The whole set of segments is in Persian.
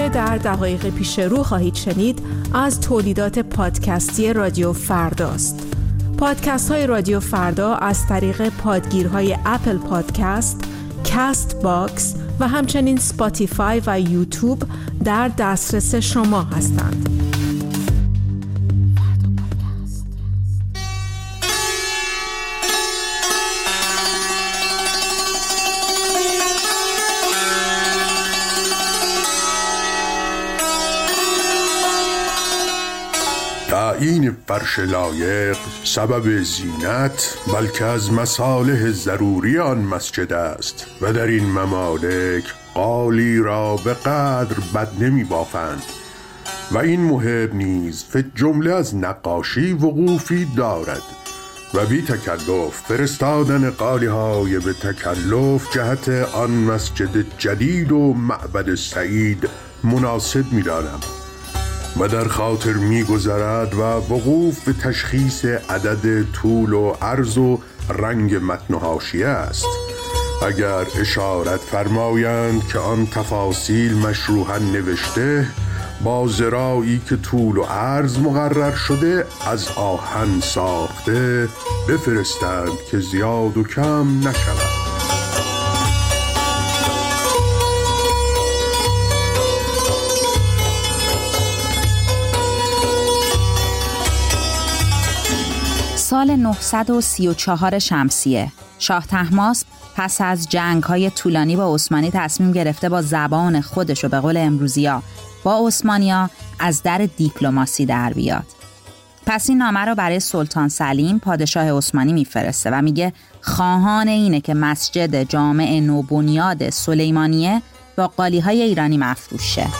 در دقایق پیش رو خواهید شنید از تولیدات پادکستی رادیو فرداست. پادکست های رادیو فردا از طریق پادگیرهای اپل پادکست، کاست باکس و همچنین سپاتیفای و یوتیوب در دسترس شما هستند. تعیین فرش لایق سبب زینت بلکه از مصالح ضروری آن مسجد است و در این ممالک قالی را به قدر بد نمی بافند و این محب نیز فی جمله از نقاشی وقوفی دارد و بی تکلف فرستادن قالی های به تکلف جهت آن مسجد جدید و معبد سعید مناسب می دانم و در خاطر می گذرد و وقوف به تشخیص عدد طول و عرض و رنگ متن و حاشیه است. اگر اشارت فرمایند که آن تفاصیل مشروحاً نوشته با ذراعی که طول و عرض مقرر شده از آهن ساخته بفرستند که زیاد و کم نشود. سال 934 شمسیه، شاه طهماسپ پس از جنگ‌های طولانی با عثمانی تصمیم گرفته با زبان خودش و به قول امروزیا با عثمانی‌ها از در دیپلماسی در بیاد. پس این نامه رو برای سلطان سلیم پادشاه عثمانی میفرسته و میگه خواهان اینه که مسجد جامع نوبنیاد سلیمانیه با قالی‌های ایرانی مفروش شه.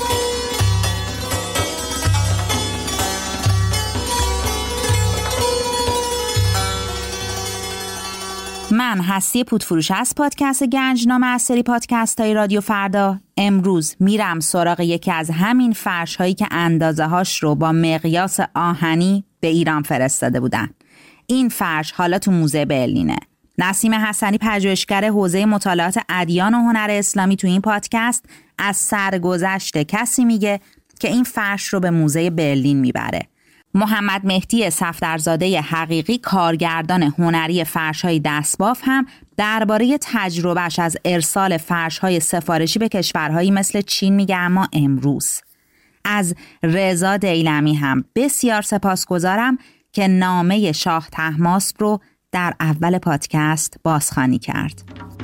من هستی پودفروش از پادکست گنجنامه از سری پادکست های رادیو فردا امروز میرم سراغ یکی از همین فرش هایی که اندازه هاش رو با مقیاس آهنی به ایران فرستاده بودن. این فرش حالا تو موزه برلینه. نسیم حسنی پژوهشگر حوزه مطالعات ادیان و هنر اسلامی تو این پادکست از سرگذشت کسی میگه که این فرش رو به موزه برلین میبره. محمد مهدی صفدرزاده حقیقی کارگردان هنری فرش‌های دستباف هم درباره تجربهش از ارسال فرش‌های سفارشی به کشورهایی مثل چین میگه. اما امروز از رضا دیلمی هم بسیار سپاسگزارم که نامه شاه طهماسپ رو در اول پادکست بازخوانی کرد.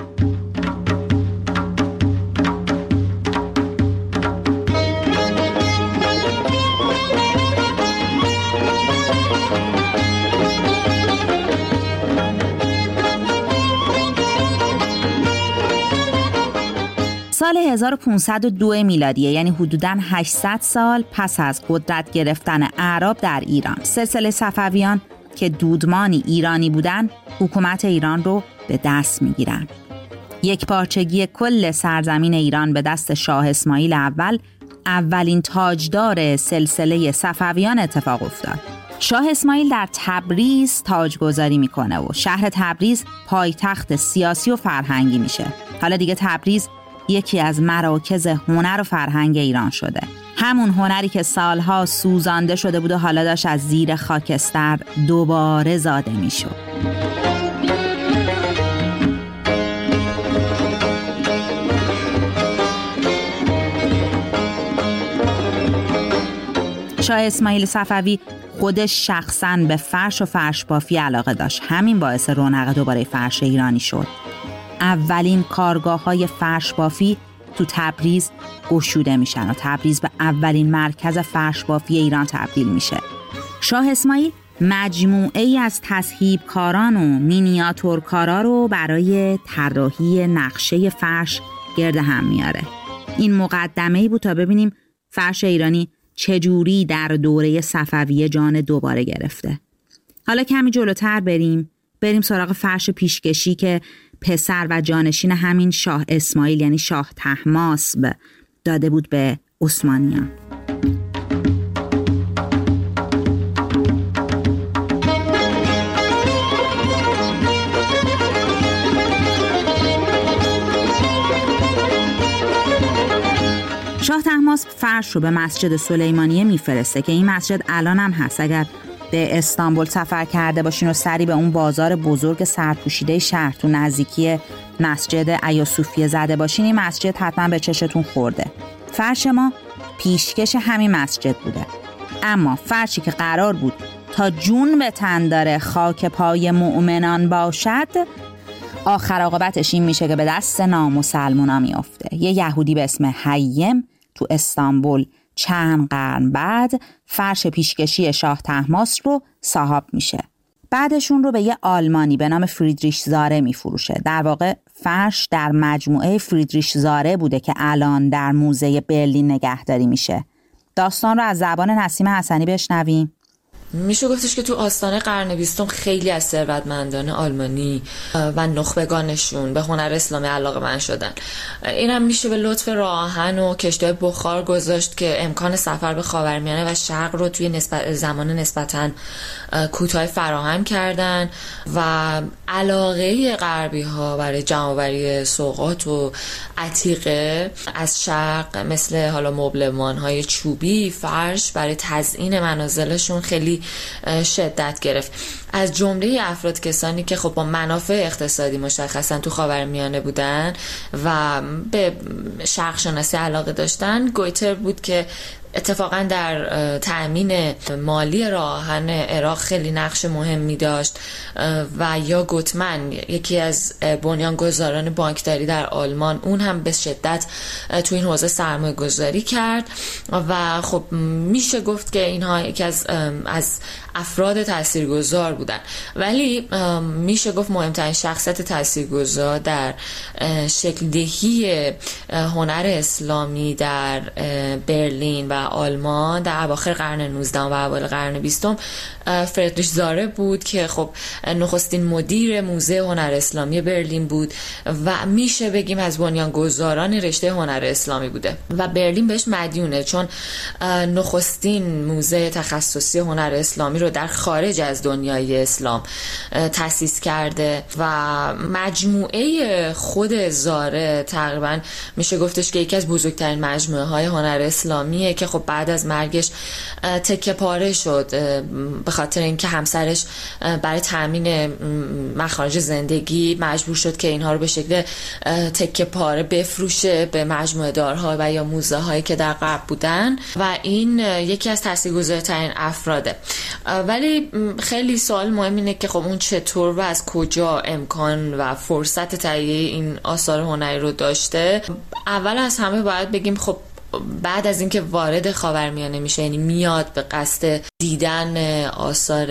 سال 1502 میلادیه، یعنی حدوداً 800 سال پس از قدرت گرفتن اعراب در ایران، سلسله صفویان که دودمانی ایرانی بودن حکومت ایران رو به دست میگیرن. یک پارچگی کل سرزمین ایران به دست شاه اسماعیل اولین تاجدار سلسله صفویان اتفاق افتاد. شاه اسماعیل در تبریز تاجگذاری میکنه و شهر تبریز پایتخت سیاسی و فرهنگی میشه. حالا دیگه تبریز یکی از مراکز هنر و فرهنگ ایران شده. همون هنری که سالها سوزانده شده بود و حالا داشت از زیر خاکستر دوباره زاده میشد. شاه اسماعیل صفوی خودش شخصاً به فرش و فرش بافی علاقه داشت. همین باعث رونق دوباره فرش ایرانی شد. اولین کارگاه‌های فرش بافی تو تبریز گشوده میشن و تبریز به اولین مرکز فرش بافی ایران تبدیل میشه. شاه اسماعیل مجموعه ای از تصهیب کاران و مینیاتورکارا رو برای طراحی نقشه فرش گرد هم میاره. این مقدمه‌ای بود تا ببینیم فرش ایرانی چجوری در دوره صفویه جان دوباره گرفته. حالا کمی جلوتر بریم سراغ فرش پیشکشی که پسر و جانشین همین شاه اسماعیل یعنی شاه طهماسپ داده بود به عثمانیان. شاه طهماسپ فرش رو به مسجد سلیمانیه میفرسته که این مسجد الان هم هست. اگر به استانبول سفر کرده باشین و سری به اون بازار بزرگ سرپوشیده شهر تو نزدیکی مسجد ایاصوفیه زده باشین، این مسجد حتما به چشتون خورده. فرش ما پیشکش همین مسجد بوده، اما فرشی که قرار بود تا جون به تن داره خاک پای مؤمنان باشد، آخر عاقبتش این میشه که به دست نامسلمونا میافته. یه یهودی به اسم حیم تو استانبول چند قرن بعد فرش پیشکشی شاه طهماسب رو صاحب میشه. بعدشون رو به یه آلمانی به نام فریدریش زاره میفروشه. در واقع فرش در مجموعه فریدریش زاره بوده که الان در موزه برلین نگهداری میشه. داستان رو از زبان نسیم حسنی بشنویم. میشه گفتش که تو آستانه قرن 20 خیلی از ثروتمندان آلمانی و نخبگانشون به هنر اسلامی علاقه‌مند شدن. اینم میشه به لطف راه آهن و کشتی بخار گذاشت که امکان سفر به خاورمیانه و شرق رو توی زمان نسبتاً کوتاه فراهم کردن و علاقه غربی ها برای جمع‌آوری سوغات و عتیقه از شرق مثل حالا مبلمان های چوبی، فرش برای تزیین منازلشون خیلی شدت گرفت. از جمله افراد کسانی که خب با منافع اقتصادی مشخصا تو خاورمیانه بودن و به شرق شناسی علاقه داشتن، گویتر بود که اتفاقا در تأمین مالی راه آهن عراق خیلی نقش مهمی داشت و یا گوتمن، یکی از بنیانگذاران بانکداری در آلمان، اون هم به شدت تو این حوزه سرمایه گذاری کرد و خب میشه گفت که اینها یکی از افراد تاثیرگذار بودن. ولی میشه گفت مهمترین شخصیت تاثیرگذار در شکل دهی هنر اسلامی در برلین و آلمان در اواخر قرن 19 و اوایل قرن 20 فریدریش زاره بود که خب نخستین مدیر موزه هنر اسلامی برلین بود و میشه بگیم از بنیانگذاران رشته هنر اسلامی بوده و برلین بهش مدیونه، چون نخستین موزه تخصصی هنر اسلامی رو در خارج از دنیای اسلام تأسیس کرده و مجموعه خود زاره تقریبا میشه گفتش که یکی از بزرگترین مجموعه های هنر اسلامیه که خب بعد از مرگش تکه پاره شد به خاطر اینکه همسرش برای تامین مخارج زندگی مجبور شد که اینها رو به شکل تکه پاره بفروشه به مجموعه دارها و یا موزه هایی که در غرب بودن و این یکی از تاثیرگذارترین افراده. ولی خیلی سوال مهم اینه که خب اون چطور و از کجا امکان و فرصت تهیه این آثار هنری رو داشته. اول از همه باید بگیم خب بعد از اینکه وارد خاورمیانه میشه، یعنی میاد به قصد دیدن آثار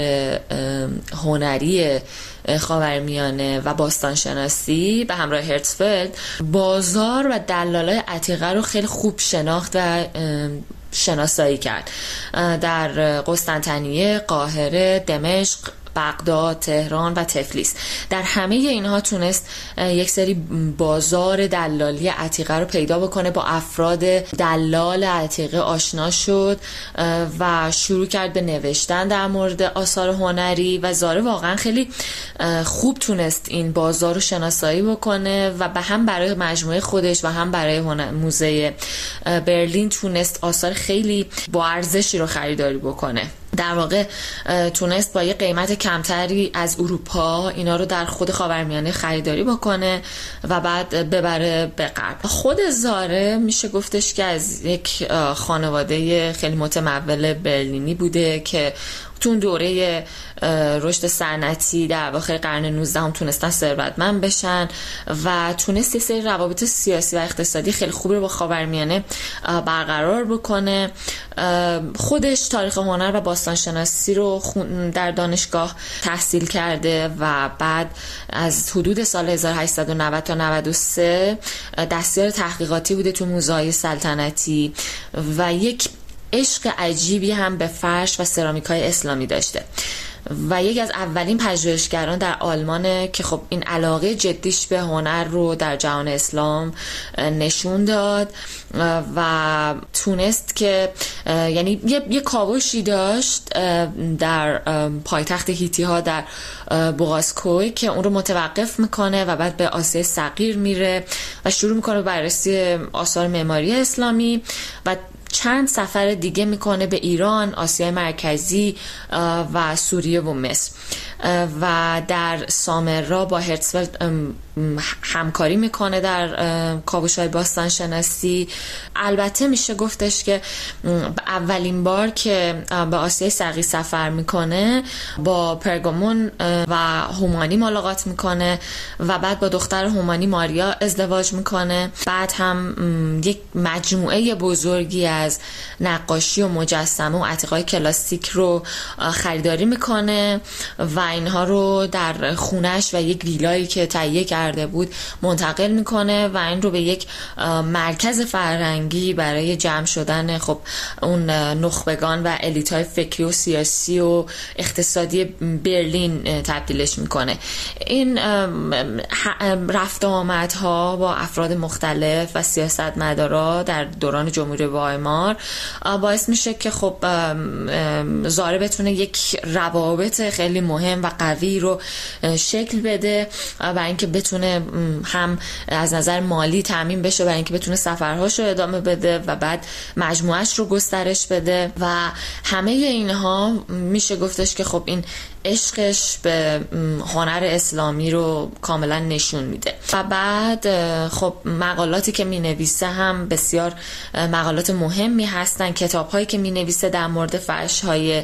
هنری خاورمیانه و باستانشناسی به همراه هرتزفلد، بازار و دلالای عتیقه رو خیلی خوب شناخت و شناسایی کرد. در قسطنطنیه، قاهره، دمشق، بغداد، تهران و تفلیس، در همه اینها تونست یک سری بازار دلالی عتیقه رو پیدا بکنه، با افراد دلال عتیقه آشنا شد و شروع کرد به نوشتن در مورد آثار هنری و زاره واقعا خیلی خوب تونست این بازار رو شناسایی بکنه و به هم برای مجموعه خودش و هم برای موزه برلین تونست آثار خیلی با ارزشی رو خریداری بکنه. در واقع تونست با یه قیمت کمتری از اروپا اینا رو در خود خاورمیانه خریداری بکنه و بعد ببره به غرب. خود زاره میشه گفتش که از یک خانواده خیلی متمول برلینی بوده که تو اون دوره رشد صنعتی در اواخر قرن 19 هم تونستن ثروتمند بشن و تونست یه سری روابط سیاسی و اقتصادی خیلی خوبی رو با خاورمیانه برقرار بکنه. خودش تاریخ هنر و باستانشناسی رو در دانشگاه تحصیل کرده و بعد از حدود سال 1890 تا 93 دستیار تحقیقاتی بوده تو موزه‌های سلطنتی و یک عشق عجیبی هم به فرش و سرامیک‌های اسلامی داشته و یکی از اولین پژوهشگران در آلمانه که خب این علاقه جدیش به هنر رو در جهان اسلام نشون داد و تونست که یعنی یه کاوشی داشت در پایتخت هیتی ها در بوغازکوی که اون رو متوقف میکنه و بعد به آسیای صغیر میره و شروع میکنه بررسی آثار معماری اسلامی و چند سفر دیگه میکنه به ایران، آسیای مرکزی و سوریه و مصر و در سامرا با هرتزفلد همکاری میکنه در کاوش‌های باستان شناسی. البته میشه گفتش که اولین بار که به آسیای صغیر سفر میکنه با پرگامون و هومانی ملاقات میکنه و بعد با دختر هومانی ماریا ازدواج میکنه. بعد هم یک مجموعه بزرگی از نقاشی و مجسمه و عتیقه‌های کلاسیک رو خریداری میکنه و اینها رو در خونش و یک ویلایی که تهیه کرده بود منتقل میکنه و این رو به یک مرکز فرهنگی برای جمع شدن خب اون نخبگان و الیت‌های فکری و سیاسی و اقتصادی برلین تبدیلش میکنه. این رفت و آمدها با افراد مختلف و سیاستمدارا در دوران جمهوری وایمار باعث میشه که خب زاره بتونه یک روابط خیلی مهم و قوی رو شکل بده و اینکه بتونه هم از نظر مالی تامین بشه و اینکه بتونه سفرهاش رو ادامه بده و بعد مجموعهش رو گسترش بده و همه اینها میشه گفتش که خب این عشقش به هنر اسلامی رو کاملا نشون میده. و بعد خب مقالاتی که مینویسه هم بسیار مقالات مهمی هستن، کتاب‌هایی که مینویسه در مورد فرش‌های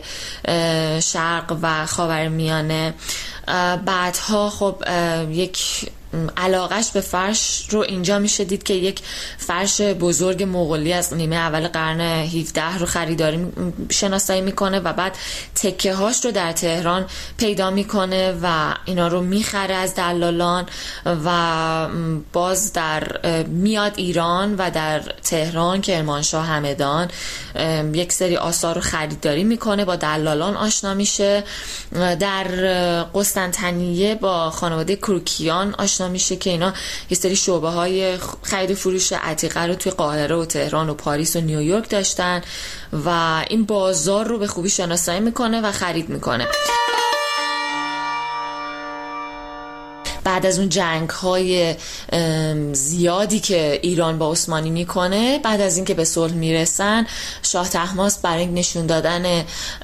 شرق و خاورمیانه. بعدها خب یک علاقش به فرش رو اینجا میشه دید که یک فرش بزرگ مغولی از نیمه اول قرن 17 رو خریداری شناسایی میکنه و بعد تکه هاش رو در تهران پیدا میکنه و اینا رو میخره از دلالان و باز در میاد ایران و در تهران کرمانشاه همدان یک سری آثار رو خریداری میکنه، با دلالان آشنا میشه. در قسطنطنیه با خانواده کروکیان آشنا میشه که اینا یه سری شعبه های خرید و فروش عتیقه رو توی قاهره و تهران و پاریس و نیویورک داشتن و این بازار رو به خوبی شناسایی میکنه و خرید میکنه. بعد از اون جنگ‌های زیادی که ایران با عثمانی میکنه، بعد از اینکه به صلح میرسن، شاه طهماسپ برای نشون دادن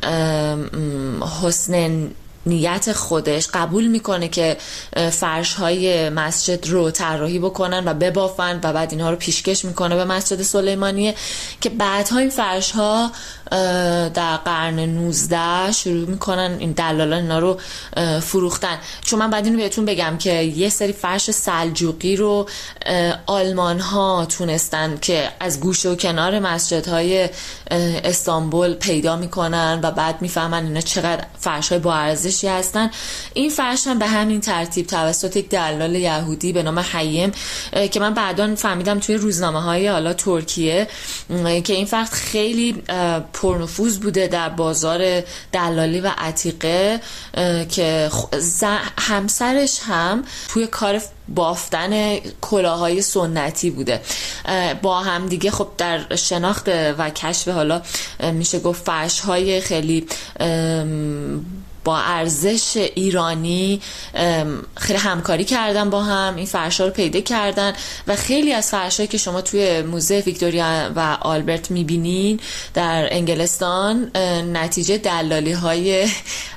حسن نیت خودش قبول میکنه که فرش‌های مسجد رو طراحی بکنن و ببافن و بعد اینها رو پیشکش میکنه به مسجد سلیمانیه که بعدها این فرش‌ها در قرن 19 شروع میکنن این دلالان اینا رو فروختن. چون من بعد اینو بهتون بگم که یه سری فرش سلجوقی رو آلمان ها تونستن که از گوشه و کنار مسجدهای استانبول پیدا میکنن و بعد میفهمن اینا چقدر فرش‌های با ارزشی هستن. این فرش هم به همین ترتیب توسط یک دلال یهودی به نام حیم که من بعداً فهمیدم توی روزنامه‌های حالا ترکیه که این فرش خیلی پرنفوذ بوده در بازار دلالی و عتیقه که همسرش هم توی کار بافتن کلاههای سنتی بوده. با هم دیگه خب در شناخت و کشف حالا میشه گفت فرش‌های خیلی با ارزش ایرانی خیلی همکاری کردن، با هم این فرش‌ها رو پیدا کردن و خیلی از فرش‌هایی که شما توی موزه ویکتوریا و آلبرت میبینین در انگلستان نتیجه دلالی‌های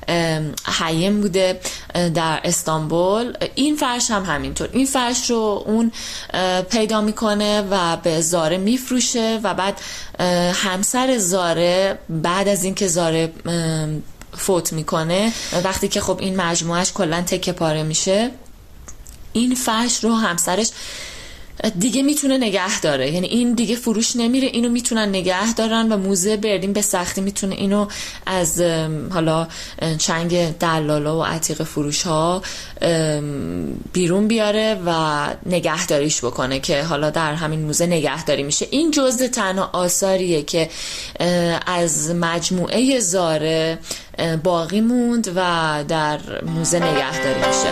حیم بوده در استانبول. این فرش هم همینطور، این فرش رو اون پیدا میکنه و به زاره میفروشه و بعد همسر زاره بعد از اینکه زاره فوت میکنه، وقتی که خب این مجموعهش کلن تکه پاره میشه، این فرش رو همسرش دیگه میتونه نگه داره، یعنی این دیگه فروش نمیره، اینو میتونن نگه دارن و موزه برلین به سختی میتونه اینو از حالا چنگ دلالا و عتیقه فروش ها بیرون بیاره و نگهداریش بکنه که حالا در همین موزه نگهداری میشه. این جزء تنها آثاریه که از مجموعه زاره باقی موند و در موزه نگهداری میشه.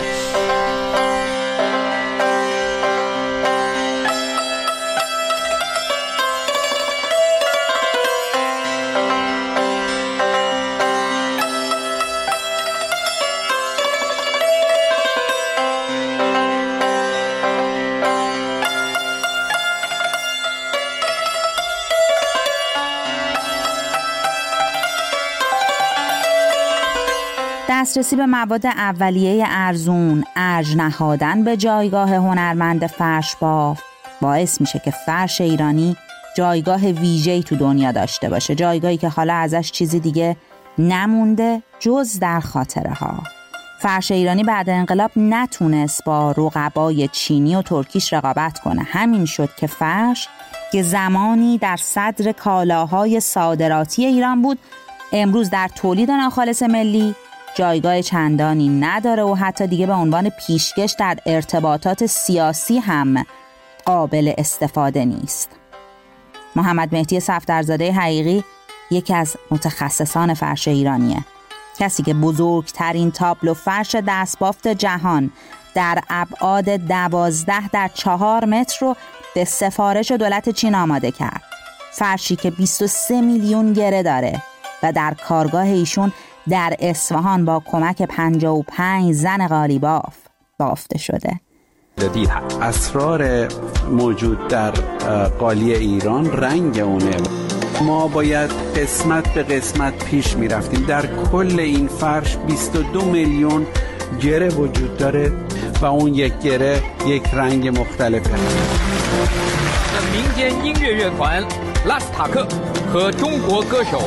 دسترسی به مواد اولیه ارزون، ارج نهادن به جایگاه هنرمند فرش بافت باعث میشه که فرش ایرانی جایگاه ویژه‌ای تو دنیا داشته باشه، جایگاهی که حالا ازش چیزی دیگه نمونده جز در خاطره ها. فرش ایرانی بعد انقلاب نتونست با رقبای چینی و ترکیش رقابت کنه. همین شد که فرش که زمانی در صدر کالاهای صادراتی ایران بود، امروز در تولید ناخالص ملی جایگاه چندانی نداره و حتی دیگه به عنوان پیشکش در ارتباطات سیاسی هم قابل استفاده نیست. محمد مهدی صفدرزاده حقیقی یکی از متخصصان فرش ایرانیه، کسی که بزرگترین تابلو فرش دستبافت جهان در ابعاد 12 در 4 متر رو به سفارش دولت چین آماده کرد. فرشی که 23 میلیون گره داره و در کارگاه ایشون در اصفهان با کمک 55 زن قالیباف بافته شده. اسرار موجود در قالی ایران رنگ اونه. ما باید قسمت به قسمت پیش می رفتیم. در کل این فرش 22 میلیون گره وجود داره و اون یک گره یک رنگ مختلفه. 民间音乐乐团拉斯塔克和中国歌手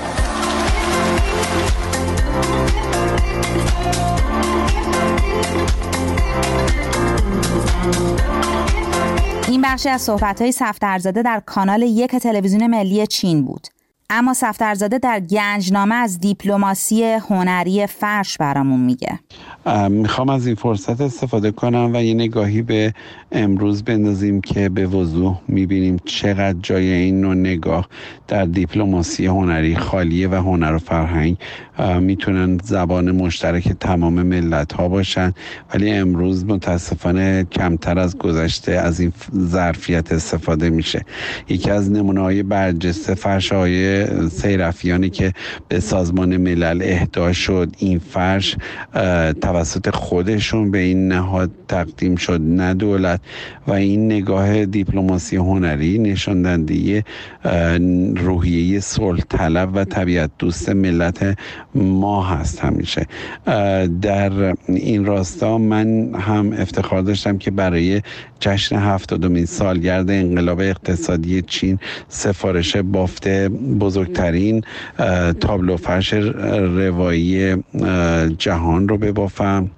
این بخشی از صحبت‌های صفدرزاده در کانال 1 تلویزیون ملی چین بود. اما صفدرزاده در گنجنامه از دیپلماسی هنری فرش برامون میگه. میخوام از این فرصت استفاده کنم و یه نگاهی به امروز بندازیم که به وضوح میبینیم چقدر جای این نوع نگاه در دیپلماسی هنری خالیه و هنر و فرهنگ میتونن زبان مشترک تمام ملت ها باشن، ولی امروز متاسفانه کمتر از گذشته از این ظرفیت استفاده میشه. یکی از نمونه‌های برجسته فرش های سیرفیانی که به سازمان ملل اهدا شد، این فرش توسط خودشون به این نهاد تقدیم شد نه دولت، و این نگاه دیپلماسی هنری نشان دهنده روحیه صلح طلب و طبیعت دوست ملت ما هست. همیشه در این راستا من هم افتخار داشتم که برای جشن 70مین سالگرد انقلاب اقتصادی چین سفارش بافت بزرگترین تابلو فرش روایی جهان رو ببافم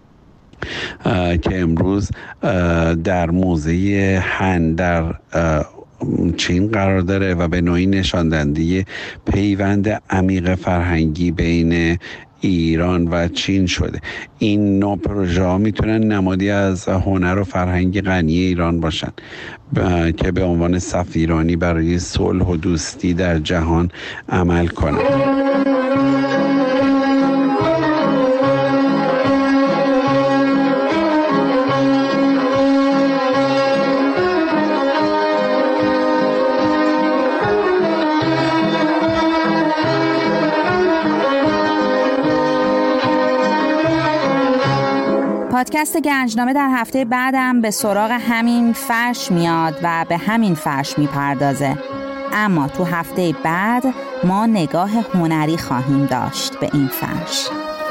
که امروز در موزه هن در چین قرار داره و به نوعی نشاندهنده پیوند عمیق فرهنگی بین ایران و چین شده. این نوع پروژه ها میتونن نمادی از هنر و فرهنگ غنی ایران باشن که به عنوان سفیرانی برای صلح و دوستی در جهان عمل کنن. پادکست گنجنامه در هفته بعدم به سراغ همین فرش میاد و به همین فرش میپردازه، اما تو هفته بعد ما نگاه هنری خواهیم داشت به این فرش.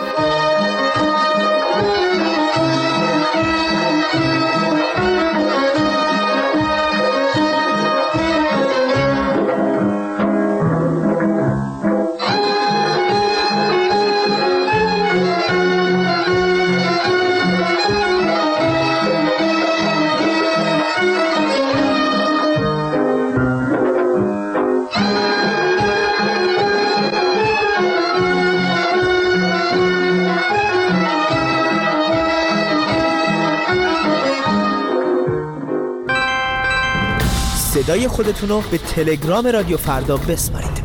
صدای خودتون رو به تلگرام رادیو فردا بسپارید.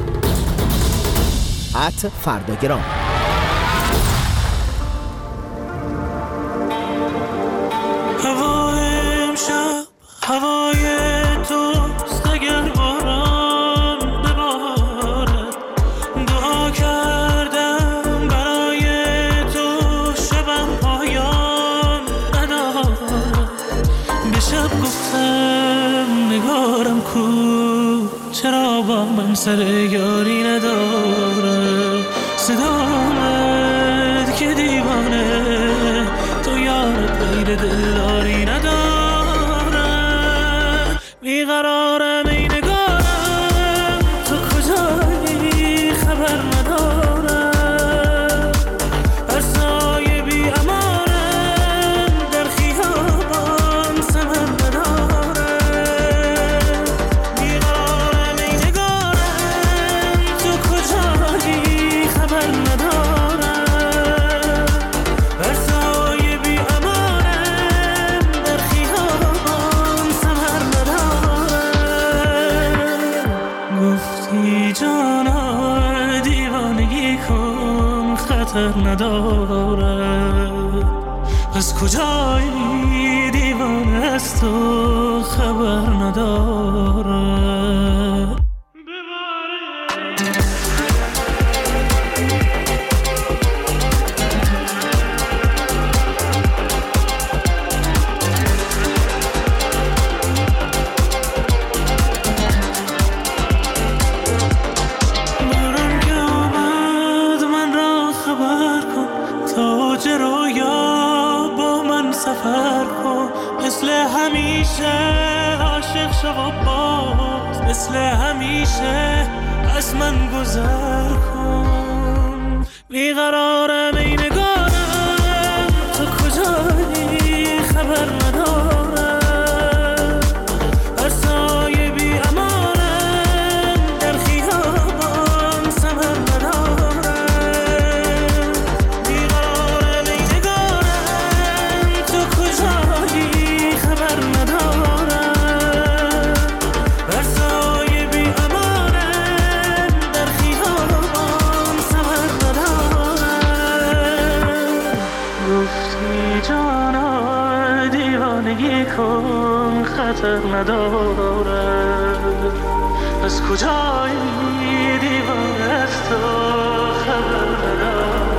@فرداگرام. هوای امشب هوای توست، اگر باران ببارد دعا کردم برای تو، شبم پایان ندارد. به شب گفتم نگارم کو، چرا با من سر یاری نداره. صدا آمد که دل دلداری ندارم. بیقرارم ای نگارم، تو کجایی خبر ندارم. بر سایه بی امانم در خیابان ثمر ندارم. بیقرارم ای نگارم، تو کجایی خبر ندارم. بر سایه بی امانم در خیابان ثمر ندارم. گفتی جانا دیوانگی کن خطر ندارد. از کجایی دیوانه از تو خبر ندارد. باران که آمد من را خبر کن، تاج رویا با من سفر کن. مثل همیشه عاشق شو و باز، مثل همیشه از من گذر کن. بیقرارم ای نگارم، تو کجایی خبر ندارم. بر سایه بی امانم در خیابان ثمر ندارم. بیقرارم ای نگارم، تو کجایی خبر ندارم. بر سایه بی امانم در خیابان ثمر ندارم. گفتی جانا دیوانگی کن خطر ندارد. از کجایی دیوانه از تو خبر ندارد.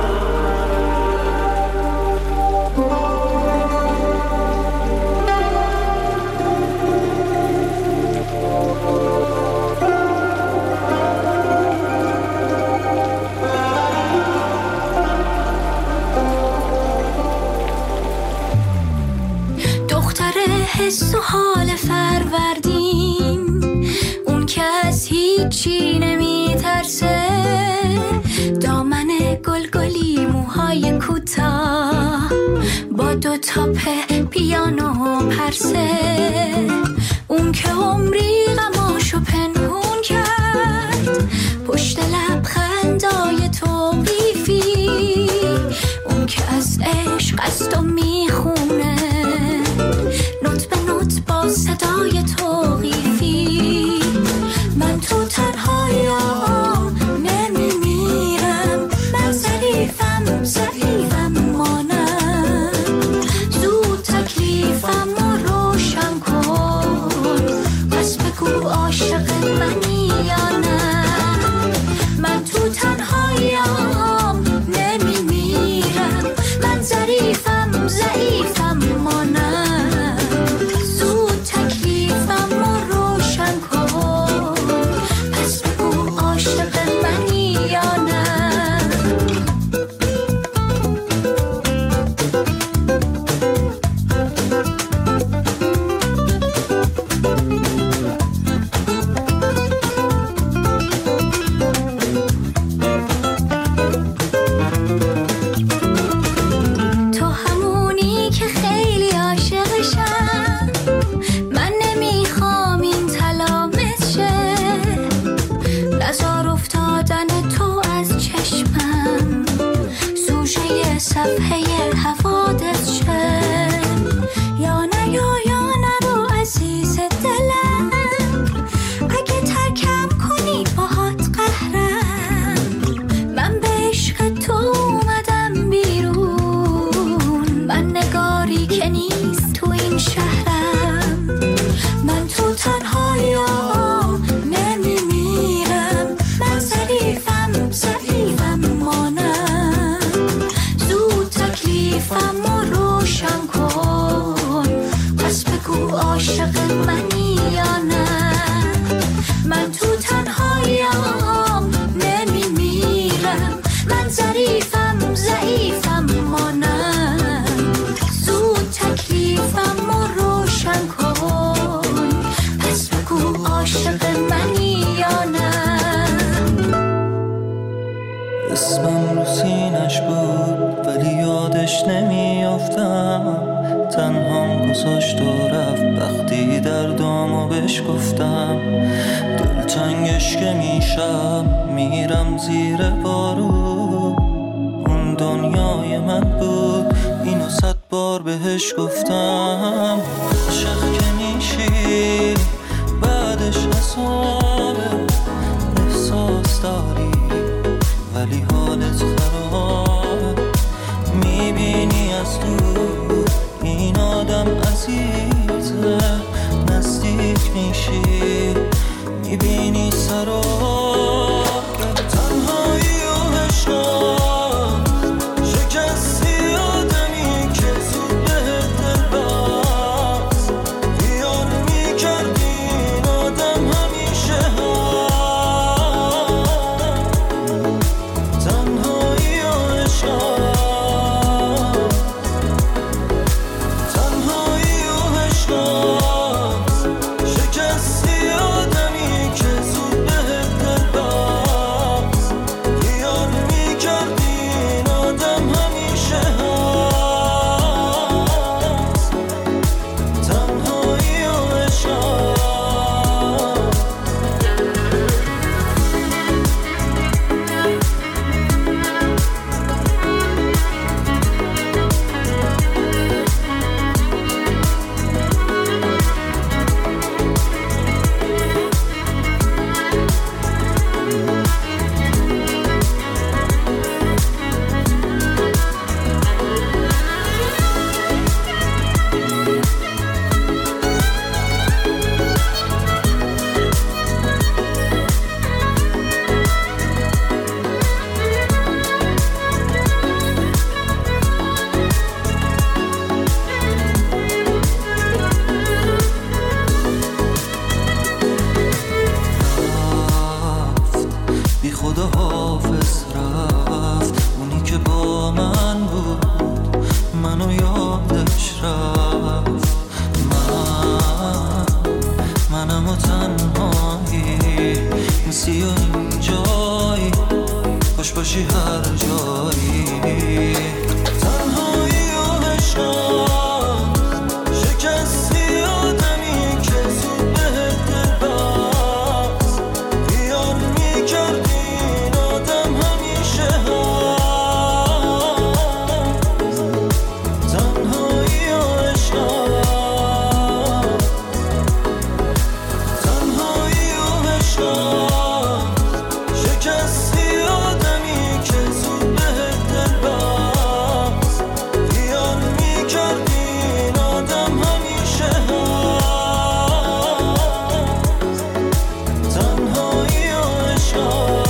دختر حس و حال فروردین، اون که از هیچی نمی ترسه. دامن گلگلی موهای کوتاه با دو تاپ پیانو پرسه. اون که عمری غماشو پنهون کرد پشت لبخندای توقیفی. اون که از عشق از تو میخونه نوت به نوت با صدای توقیفی. من تو تنهایی‌ام نمیمیرم، من ضعیفم ضعیفم مانم. زود تکلیفم رو روشن کن، پس بگو عاشق منی یا نه. من تو تنهایی‌ام نمیمیرم، من ضعیفم ضعیفم مانم. زود تکلیفم رو روشن کن، پس بگو عاشق منی یا نه. تو همونی که خیلی عاشقشم، من نمیخوام این تلامت شه. نزار افتادن تو از چشمم سوژه صفحه حوادث شه. یا نه یا نرو عزیز دلم، اگه ترکم کنی باهات قهرم. من به عشق تو اومدم بیرون، من نگاری که نیست تو این شهرم. من تو تنهایی‌ام نمیمیرم، من ضعیفم ضعیفم مانم. زود تکلیف سینش بود ولی یادش نمیافتم. تنهام گذاشت و رفت وقتی دردامو بهش گفتم. دلتنگش که میشم میرم زیر بارو. اون دنیای من بود اینو 100 بار بهش گفتم. عاشق که میشی بعدش حسابه. احساس داری ولی حالت خراب. میبینی از دور این آدم عزیزه. نزدیک میشی میبینی سراب. تنهایی و عشقات شکستی آدمی که زود بهت دل بست. خیال میکردی این آدم همیشه تنهایی و عشقات. تنهایی و عشقات شکستی آدمی که زود بهت دل بست. خیال میکردی این آدم همیشه هست. تنهایی و عشقات. بی خدا حافظ رفت اونی که با من بود. منو یادش رفت. منم و تنهایی نیستی و این جایی. خوش باشی هر جایی. تنهایی و عشقات شکستی آدمی که زود بهت دل بست. خیال میکردی این آدم همیشه هست. تنهایی و عشقات. تنهایی و عشقات شکستی آدمی که زود بهت دل بست. خیال میکردی این آدم همیشه هست. تنهایی و عشقات.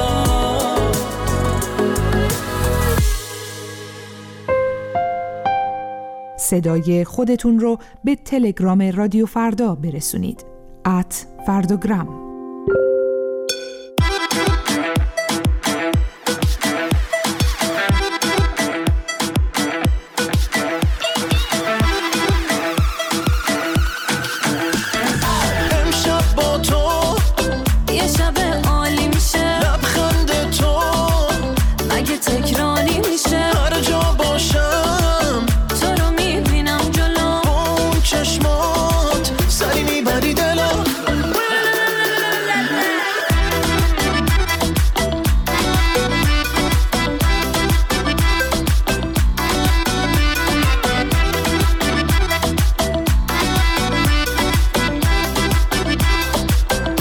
صدای خودتون رو به تلگرام رادیو فردا برسونید. @فرداگرام. امشب با تو یه شب عالی میشه. لبخند تو مگه تکراری میشه. هر جا باشم تو رو میبینم جلو. با اون چشمات سری میبری دلم.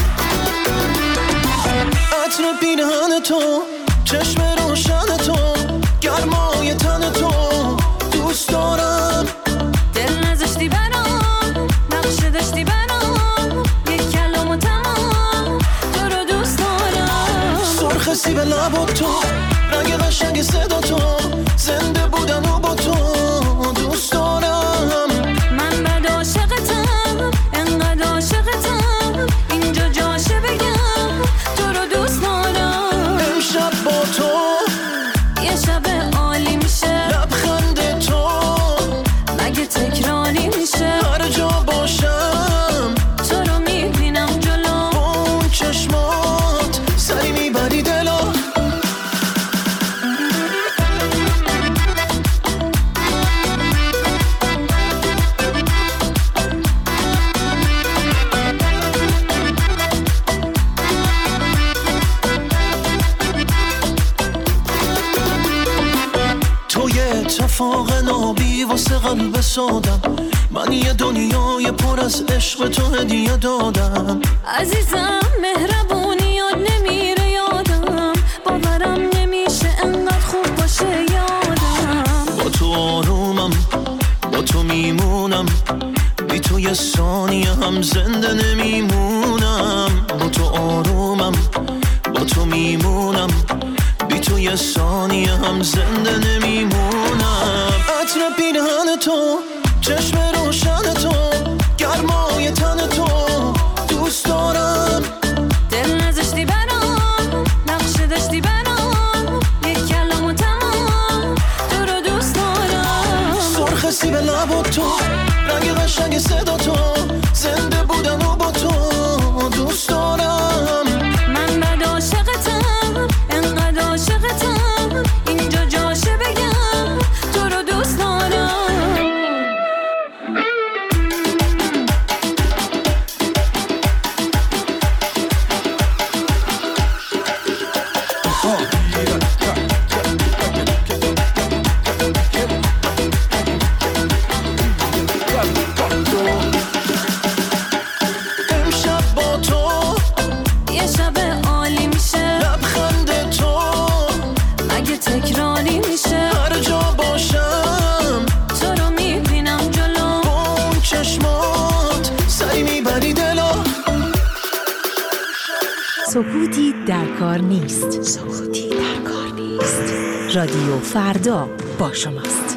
عطر پینهن تو چشم روشن تو تو یه اتفاق نابی واسه قلب سادم، من یه دنیای پر از عشق تو هدیه دادم. عزیزم مهربونیات نمیره یادم، باورم نمیشه انقدر خوب باشه یادم. با تو آرومم، با تو میمونم، بی تو یه ثانیه هم زنده نمیمونم. با تو آرومم، با تو میمونم، بی تو یه ثانیه هم زنده نمیمونم. عطر پیرهن تو، چشم روشن تو، گرمای تن تو دوست دارم. دل نذاشتی برام، نقشه داشتی برام، یک کلام و تمام تو رو دوست دارم. سرخ سیب لب تو، رنگ قشنگ صدا تو، زنده بودن و با تو دوست دارم. من بد عاشقتم، انقدر عاشقتم، اینجا جاشه بگم تو رو دوست دارم. سکوتی در کار نیست. سکوتی در کار نیست. رادیو فردا با شماست.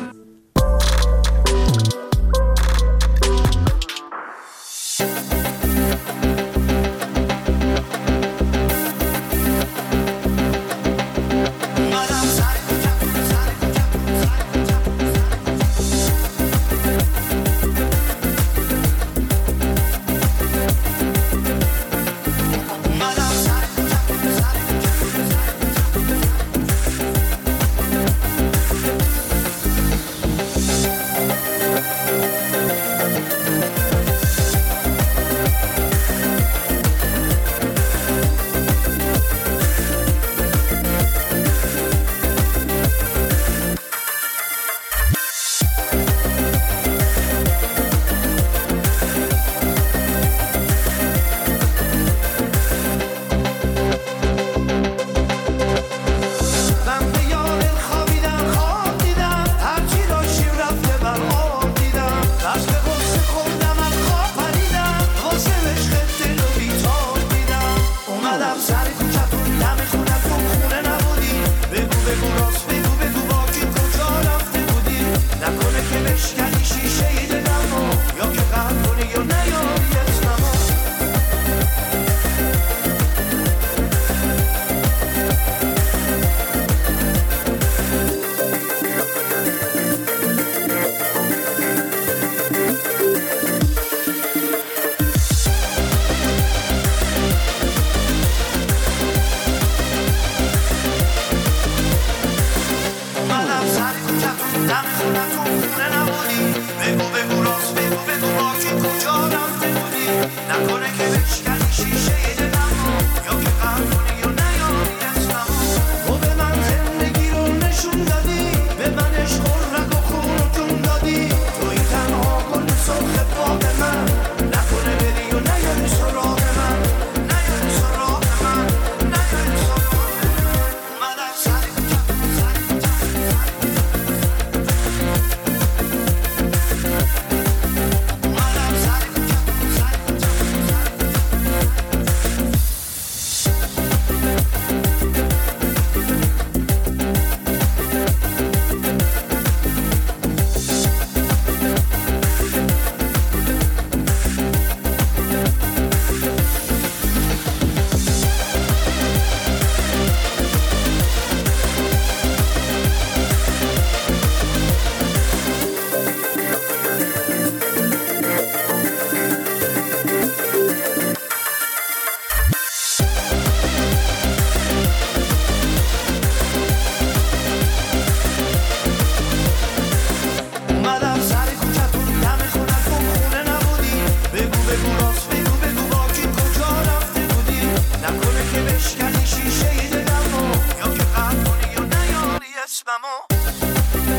اسممو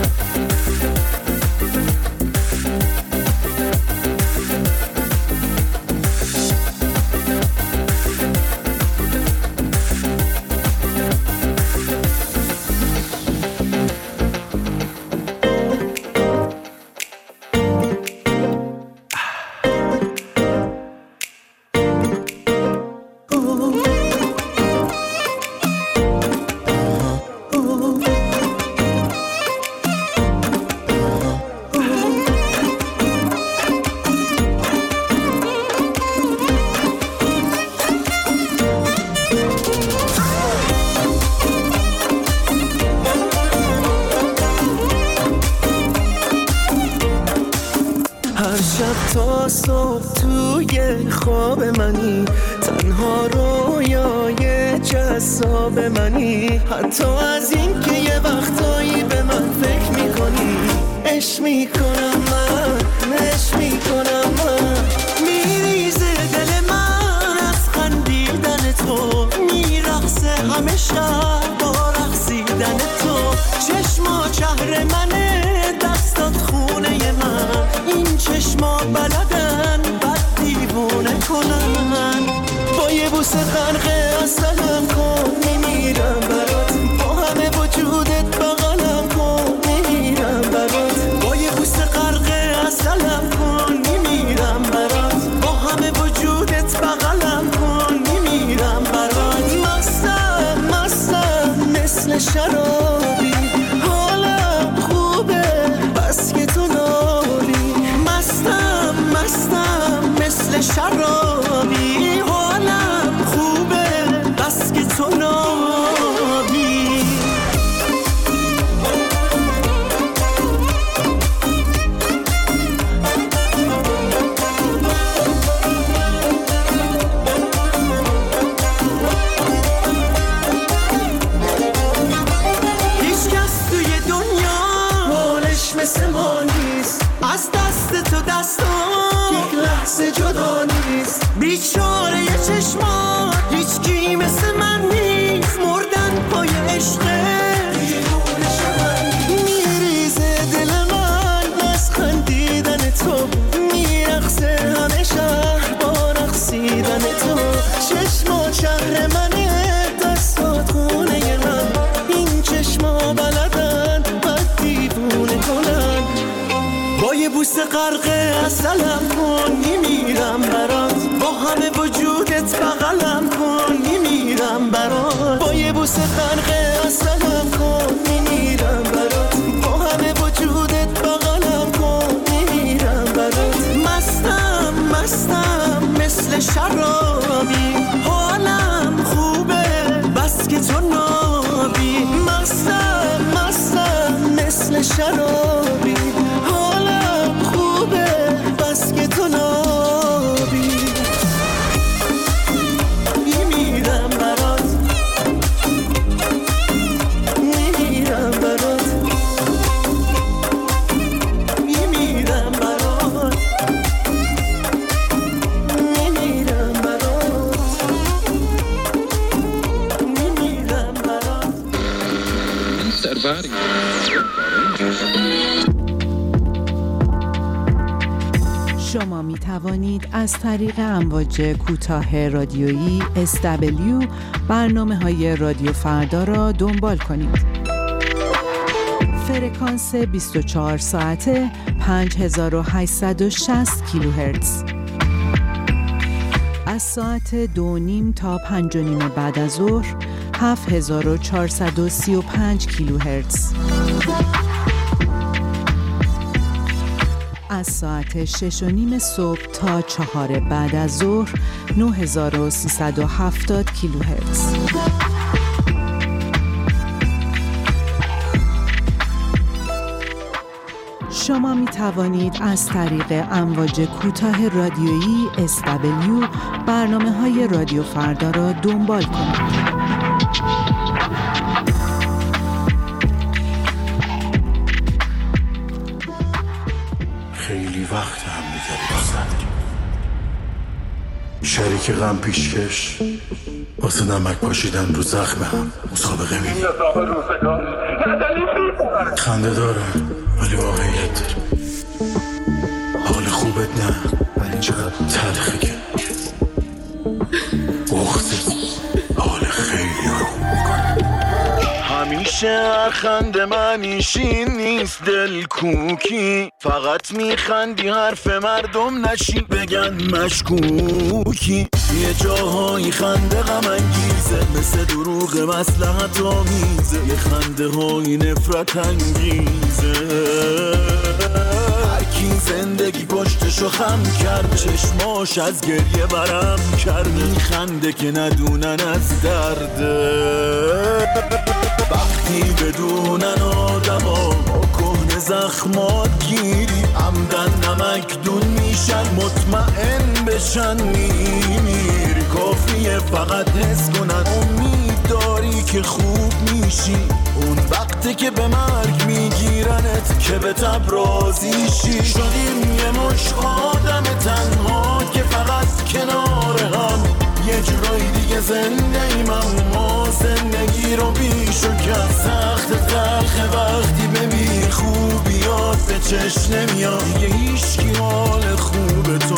تا صبح توی خواب منی، تنها رویای جذاب منی. حتی از این که یه وقتایی به من فکر میکنی، عشق میکنم من، عشق میکنم من. میریزه دل من از خندیدن تو، میرقصه همه شب با رقصیدن تو. چشما شهر منه، دستات خونه من، این چشما بلدن بد دیوونه کنن. با یه بوسه غرق عسلم کن، میمیرم برات، با همه وجودت بغلم کن، میمیرم برات. با یه بوسه غرق عسلم کن، میمیرم برات، با همه وجودت بغلم کن، میمیرم برات. مستم مستم مثل شرابی، حالم خوبه بس که تو نالی. مستم مستم مثل شرابی، حالم خوبه بس که تو نالی. مثل ما نیست، از دست تو دستم یک لحظه جدا نیست. بیچاره یه چشما هیچ کی مثل من نیست، مردن پای عشقه میریزه دل من از خندیدن تو، میرقصه همه شهر با رقصیدن تو. چشما شهر منه، دستات خونه من، این چشما بلدن بد دیوونه کنن. با یه بوسه غرق عسلم کن، میمیرم برات، با همه وجودت بغلم کن، میمیرم برات. با یه بوسه غرق عسلم کن، میمیرم برات، با همه وجودت بغلم کن، میمیرم برات. مستم مستم مثل شرابی، حالم خوبه بس که تو نابی. مستم مستم مثل شرابی، حالم خوبه بس که تو نابی. میمیرم برات، میمیرم برات، میمیرم برات، میمیرم برات، میمیرم برات. شما می توانید از طریق امواج کوتاه رادیویی SW برنامه‌های رادیو فردا را دنبال کنید. فرکانس 24 ساعته 5860 کیلوهرتز. از ساعت 2:30 تا 5:30 بعد از ظهر 7435 کیلوهرتز. از ساعت 6:30 صبح تا 4 بعد از ظهر 9370 کیلوهرتز. شما می توانید از طریق امواج کوتاه رادیویی SW برنامه‌های رادیو فردا را دنبال کنید. خیلی وقت هم دیگه دوست نداریم، شریک غم پیشکش، واسه نمک پاشیدن رو زخم هم مسابقه می‌کنیم. خنده داره ولی واقعیت داره. حال خوبت نه ولی چقدر تلخی که بغضت حال خیلی رو خوب میکنه. همیشه خنده منیشین نیست دل کوکی، فقط میخندی حرف مردم نشی بگن مشکوکی. یه جاهایی خنده غم انگیزه، مثل دروغ مصلحت آمیزه، یه خنده های نفرت انگیزه. هرکی زندگی پشتشو خم کرد، چشماش از گریه برم کرد، میخنده که ندونن از درده. وقتی بدونن آدم ها کهنه زخمات گیری، عمدن نمک دون میشن مطمئن بشن میمیری، کافیه فقط حس کنن امید داری که خوب میشی. اون وقتی که به مرگ میگیرنت که به تب راضی شی. شدیم یه مش آدم تنها که فقط کنار هم یه جورایی دیگه زنده ایم، اما زندگی رو بیشو کرد سخت تلخه وقتی ببی خوبیات به چشم نمیاد. دیگه هیچکی حال خوب تو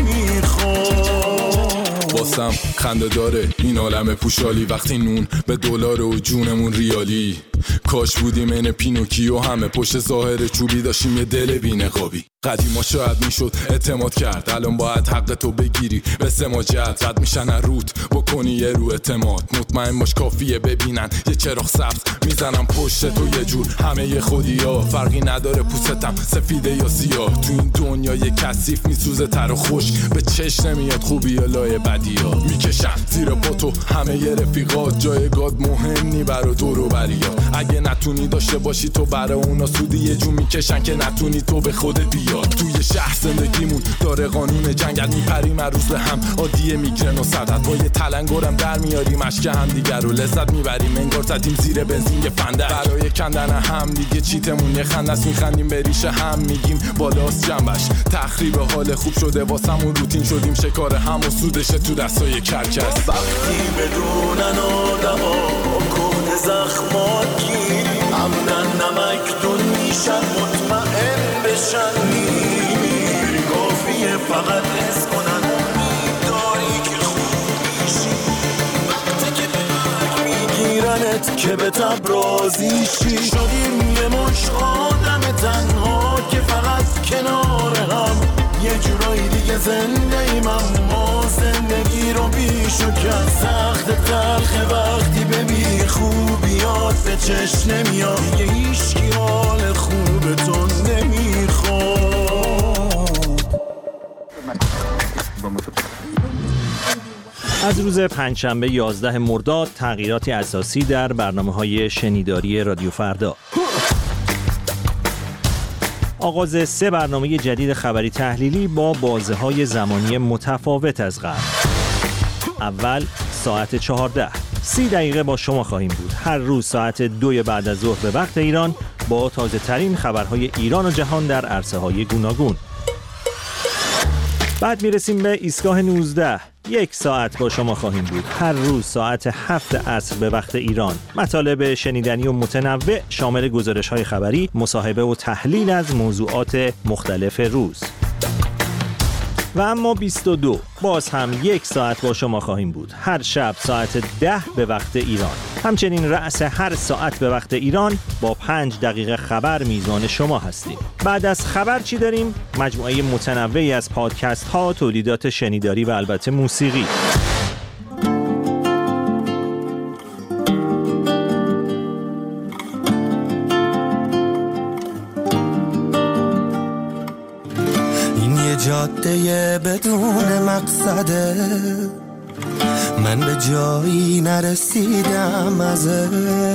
نمیخواد. واسم خنده داره این عالم پوشالی وقتی نون به دلار و جونمون ریالی. کاش بودیم این پینوکیو همه پشت ظاهر چوبی داشتیم یه دل بی‌نقابی. قدیما شاید میشد اعتماد کرد، الان باید حق تو بگیری به سماجت. رد میشن روت بکنی یه رو اعتماد، مطمئن باش کافیه ببینن یه چراغ سبز میزنم پشت تو یه جور همه یه خودی ها. فرقی نداره پوستم سفیده یا سیاه، تو این دنیا یه کثیف میسوزه تر و خوش به چشم نمیاد خوبی یا لای بدی ها. میکشن زیر پا تو همه یه رفیقات، جایگاه مهم نی برا دور و بریا. اگه نتونی داشته باشی تو برای اونا سودی یه جو میکشن که نتونی تو به خودت بیاد. توی شهر زندگیمون داره قانون جنگل، میپریم روز به هم عادیه میگرن و صدت. با یه تلنگرم در میاریم اشک هم دیگر رو لذت میبریم انگار زدیم زیر بنزین یه فنده. برای کندن هم دیگه چیتمون یه خندست میخندیم به ریشه هم میگیم بالاست جنبش. تخریب حال خوب شده واسمون روتین شدیم شکار هم و سودشه تو دستای کرکس. وقتی بدونن آدما کنه زخمات گیری امنن نمکدون میشن مطمئن بشن میمیری، کافیه فقط حس کنن امید داری که خوب میشی. وقتی که به مرگ میگیرنت که به تب راضی شی. شدیم یه مش آدم تنها که فقط کنار هم یه جورایی دیگه زنده ایم، اما زندگی رو بیشو کرد سخت تلخه وقتی ببی خوبیات به چشم نمیاد. دیگه هیچکی حال خوب تو نمیخواد. از روز پنجشنبه 11 مرداد تغییراتی اساسی در برنامه‌های شنیداری رادیو فردا. آغاز 3 برنامه جدید خبری تحلیلی با بازه‌های زمانی متفاوت از قبل. اول ساعت 14 30 دقیقه با شما خواهیم بود. هر روز ساعت 2 بعد از ظهر به وقت ایران با تازه ترین خبرهای ایران و جهان در عرصه‌های گوناگون. بعد میرسیم به ایستگاه 19. 1 ساعت با شما خواهیم بود. هر روز ساعت 7 عصر به وقت ایران. مطالب شنیدنی و متنوع شامل گزارش‌های خبری، مصاحبه و تحلیل از موضوعات مختلف روز. و اما 22 باز هم 1 ساعت با شما خواهیم بود. هر شب ساعت 10 به وقت ایران. همچنین رأس هر ساعت به وقت ایران با 5 دقیقه خبر میزبان شما هستیم. بعد از خبر چی داریم؟ مجموعه متنوعی از پادکست ها، تولیدات شنیداری و البته موسیقی. جاده بدون مقصده، من به جایی نرسیدم ازش،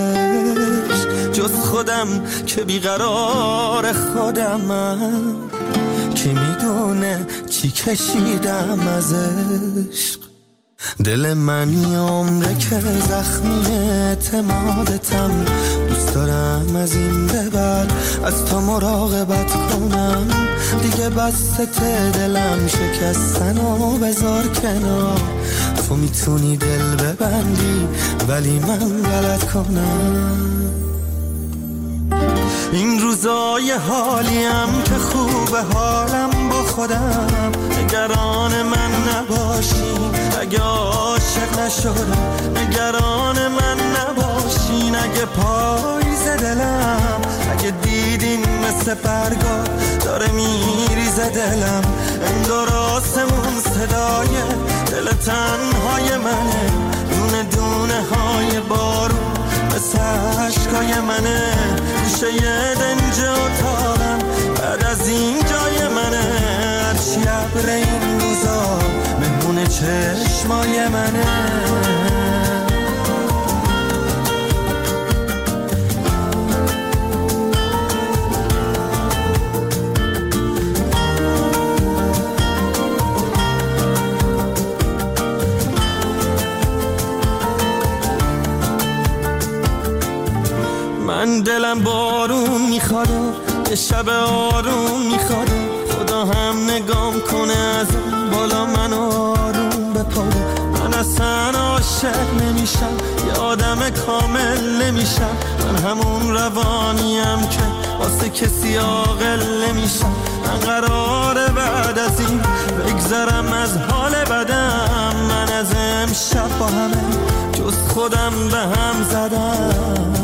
جز خودم که بیقرار خودمم، که میدونه چی کشیدم ازش. دل من یه عمره که زخمی اعتمادتم، دوست دارم از این به بعد از تو مراقبت کنم. دیگه بسته دلم شکستن و بذار کنار، تو میتونی دل ببندی ولی من غلط کنم. این روزای حالیم که خوبه حالم با خودم، نگران من نباشین اگه عاشق نشدم، نگران من نباشین اگه پاییز دلم، اگه دیدین مثل برگا داره میریزه دلم، انگار آسمون صدای دل تنهای منه، دونه دونه های بارون مثل عشقای منه، میشه یه دنج اتاقم بعد از این جای منه، هرچی ابر این روزا مهمون چشمای منه. دلم بارون میخواد، یه شب آروم میخواد، خدا هم نگام کنه از اون بالا من آروم بپاره. من اصلا عاشق نمیشم، یه آدم کامل نمیشم، من همون روانیم که واسه کسی عاقل نمیشم. من قراره بعد از این بگذرم از حال بدم، من از امشب با همه جز خودم به هم زدم.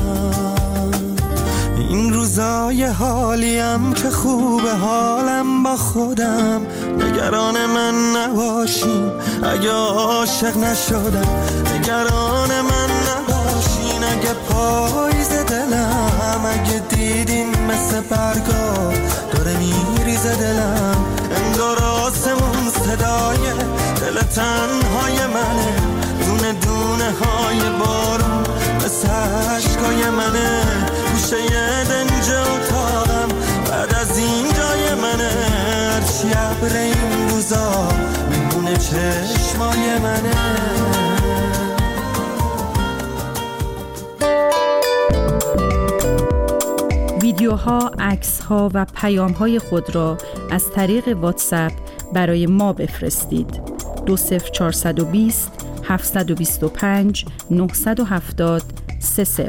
این روزای حالیم که خوبه حالم با خودم، نگران من نباشین اگه عاشق نشدم، نگران من نباشین اگه پاییز دلم، اگه دیدین مثل برگا داره میریزه دلم، انگار آسمون صدای دل تنهای منه، دونه دونه های بارون مثل عشقای منه، گوشه دنج اتاقم بعد از این جای منه، هرچی ابر این روزا میمونه چشمای منه. ویدیوها، عکس‌ها و پیام‌های خود را از طریق واتساپ برای ما بفرستید. 20420 725 970 30.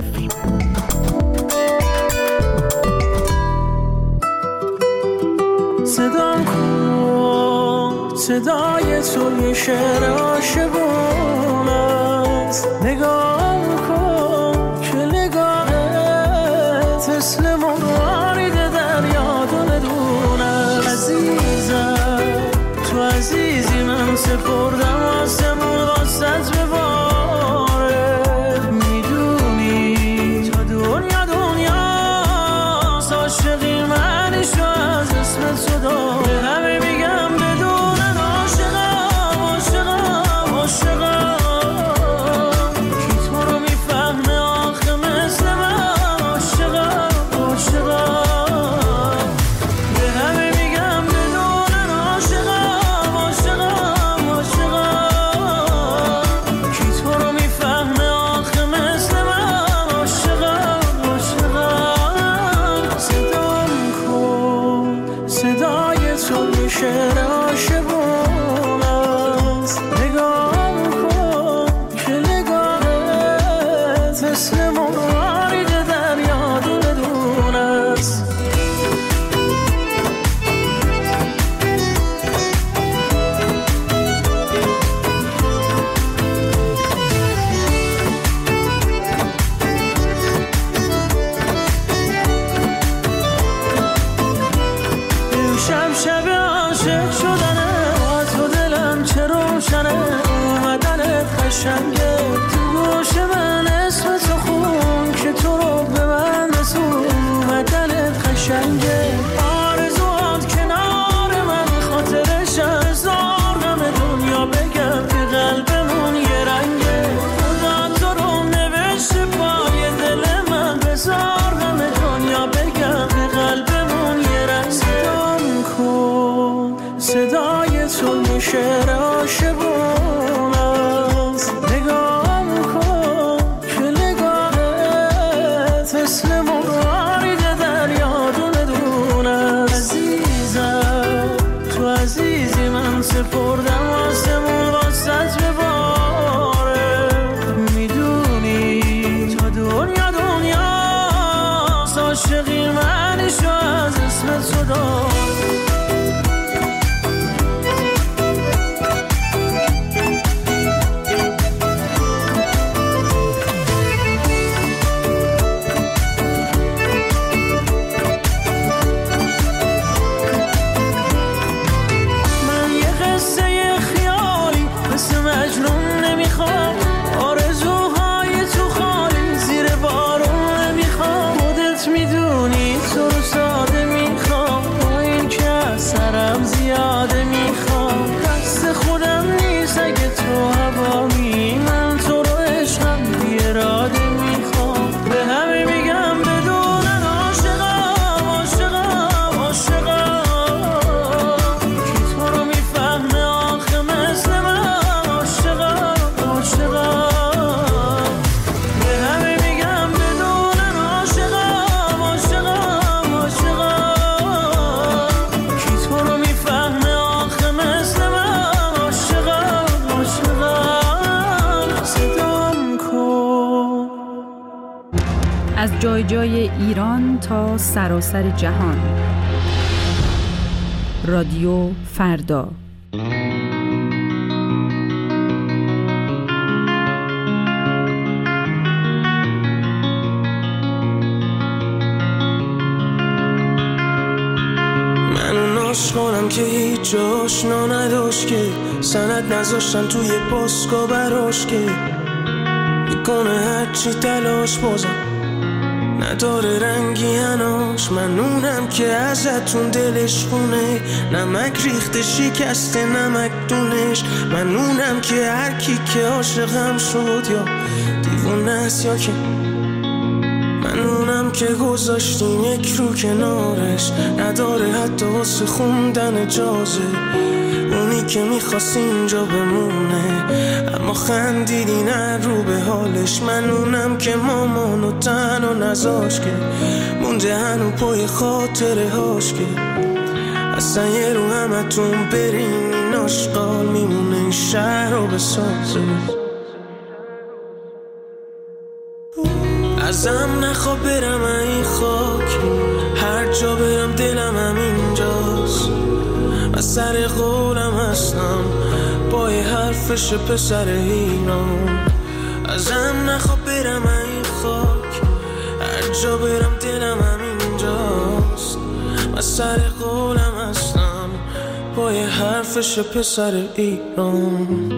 صدام کن صدای تو یه شعر عاشقون است، نگاه کن که نگاهت مثل موارد دریا دونه عزیزم، تو عزیزی من سپردم آسمون واسط بباره، میدونی تا دنیا عاشقی منشو از اسم تو دار، به همه میگم بدونن عاشقم کی تو رو میفهمه آخه مثل من، عاشقم به همه میگم بدونن عاشقم کی تو رو میفهمه آخه مثل من، عاشقم صدام کن صدای تو یه شعر عاشقون است، نگاه کن که نگاهت مثل موارد دریا دونه است. شب عاشق شدنه با تو دلم چه روشنه، اومدنت قشنگه تو گوش من اسم تو خون که تو رو به من رسون، اومدنت قشنگه آرزوات کنار من خاطرش هزار غم دنیا بگم که قلبمون یه رنگه، خدا تو رو نوشته پای دل من بذار غم دنیا بگم که قلبمون یه رنگه. صدای تو یه شعر عاشقون است، نگاه کن که نگاهت مثل موارد دریا دونه عزیزم، تو عزیزی من سپردم آسمون واسط بباره، میدونی تا دنیا عاشقی منشو از اسم تو دار. عاشقم ایران تا سراسر جهان. رادیو فردا. عاشقانم که هیچ آشنا نداشت، که سند نذاشتن توی پاسکا براش، که میکنه هرچی تلاش بازم نداره رنگی هناش. من اونم که ازتون دلش خونه، نمک ریخته شکسته نمک دونش. من اونم که هر کی که عاشقم شد یا دیوونه است یا که من اونم که گذاشتیم یک رو کنارش، نداره حتی واسه خوندن اجازه. اونی که میخواست اینجا بمونه اما خندیدی نه رو به حالش. من اونم که مامانو تنها نذاش، که مونده هنو پای خاطره هاش، که اصلا یه رو همتون برین این آشقال میمونه این شهر رو بسازه. ازم نخواه برم این خاک، هر جا برم دلم همینجاست. من سر قولم هستم پای حرفش پسر ایران. ازم نخواه برم این خاک، هر جا برم دلم همینجاست. من سر قولم هستم پای حرفش پسر ایران.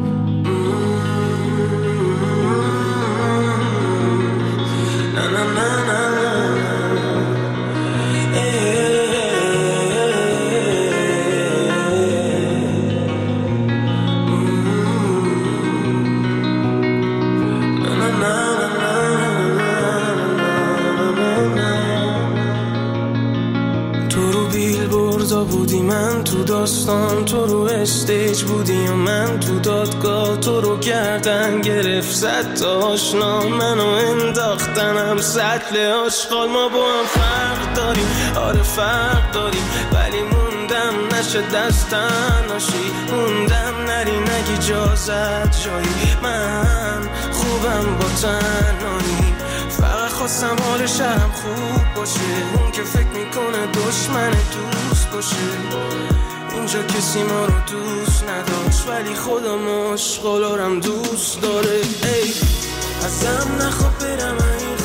بودی من تو داستان، تو رو استیج بودی و من تو دادگاه. تو رو گردن گرفت زد تا آشنا، منو انداختنم سطل آشغال. ما با هم فرق داریم، آره فرق داریم، ولی موندم نشه دستن ناشی. موندم نری نگی اجازت جایی، من خوبم با تنهایی. فقط خواستم حال شهرم خوب باشه، اون که فکر میکنه دشمن دوست باشه. اینجا کسی ما رو دوست نداشت، ولی خودم عاشقالارم دوست داره. ای ازم نخواه برم این